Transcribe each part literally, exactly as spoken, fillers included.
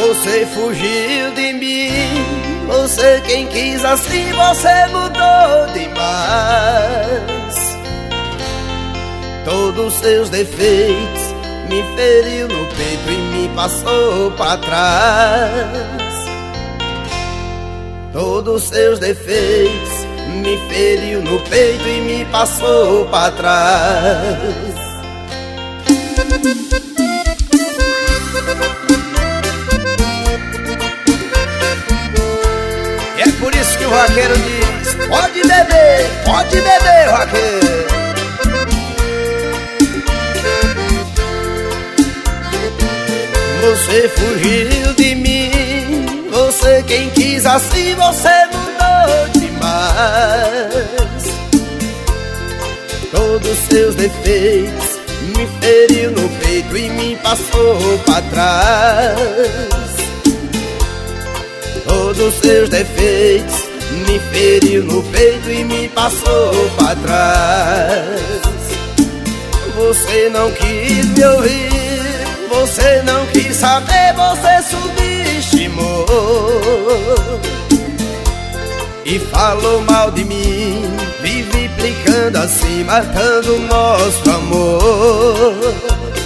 Você fugiu de mim, você quem quis assim, você mudou demais. Todos seus defeitos me feriu no peito e me passou pra trás. Todos seus defeitos me feriu no peito e me passou pra trás. E é por isso que o vaqueiro diz: pode beber, pode beber, vaqueiro. Você fugiu de mim, você quem quis assim, você mudou demais. Todos seus defeitos me feriu no peito e me passou pra trás. Todos seus defeitos me feriu no peito e me passou pra trás. Você não quis me ouvir, você não quis saber, você subestimou e falou mal de mim, vive implicando assim, matando o nosso amor.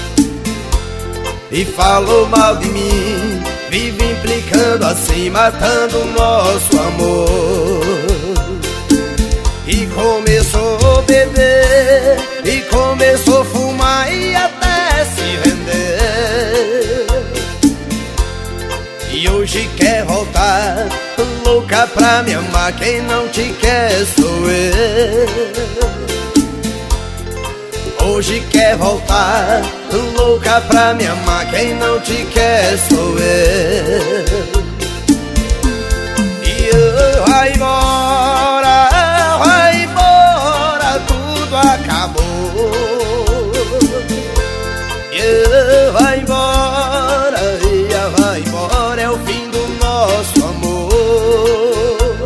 E falou mal de mim, vive implicando assim, matando o nosso amor. E começou a beber, e começou a fumar e até se render. E hoje quer voltar, louca pra me amar, quem não te quer sou eu. Hoje quer voltar, louca pra me amar, quem não te quer sou eu. E eu vai embora, vai embora, tudo acabou. E eu vai embora, e vai embora, é o fim do nosso amor.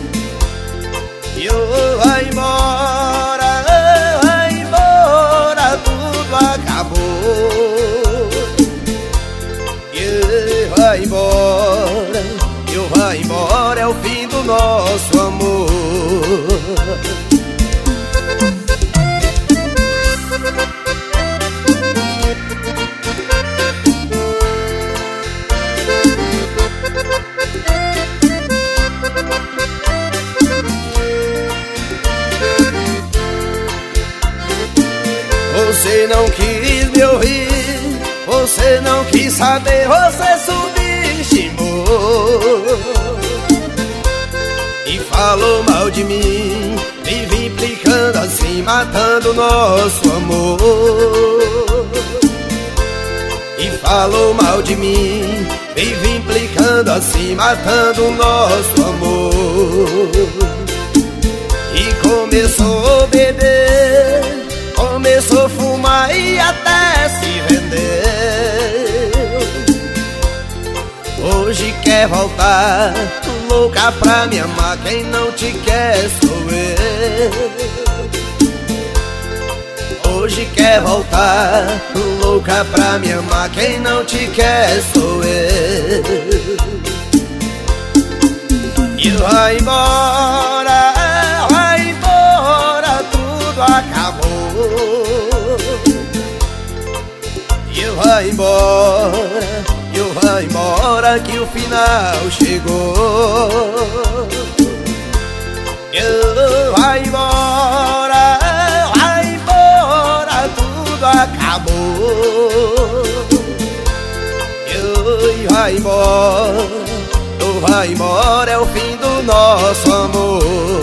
E eu vai embora, vai embora, tudo acabou. E eu vai embora, eu vai embora, é o fim do nosso amor. Você não quis me ouvir, você não quis saber, você subestimou e falou mal de mim, vive implicando assim, matando o nosso amor. E falou mal de mim, vive implicando assim, matando o nosso amor. E começou a beber, começou a fumar e até se rendeu. Hoje quer voltar, louca pra me amar, quem não te quer sou eu. Hoje quer voltar, louca pra me amar, quem não te quer sou eu. E vai embora, vai embora, tudo acabou. E vai embora, eu vai embora, que o final chegou. Eu vai embora, vai embora, tudo acabou. Eu vai embora, eu vai embora, é o fim do nosso amor.